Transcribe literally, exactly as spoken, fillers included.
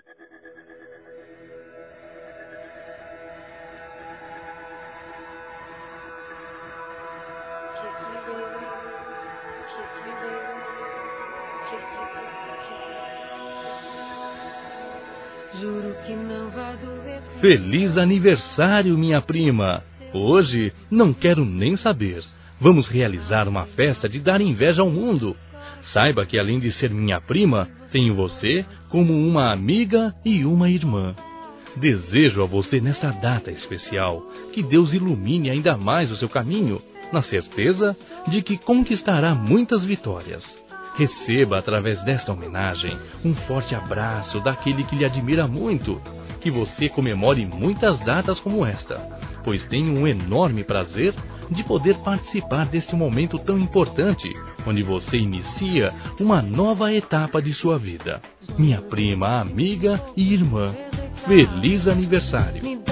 Feliz aniversário, minha prima! Hoje não quero nem saber. Vamos realizar uma festa de dar inveja ao mundo. Saiba que além de ser minha prima, tenho você como uma amiga e uma irmã. Desejo a você nessa data especial que Deus ilumine ainda mais o seu caminho, na certeza de que conquistará muitas vitórias. Receba através desta homenagem um forte abraço daquele que lhe admira muito. Que você comemore muitas datas como esta, pois tenho um enorme prazer de poder participar deste momento tão importante, onde você inicia uma nova etapa de sua vida. Minha prima, amiga e irmã, feliz aniversário!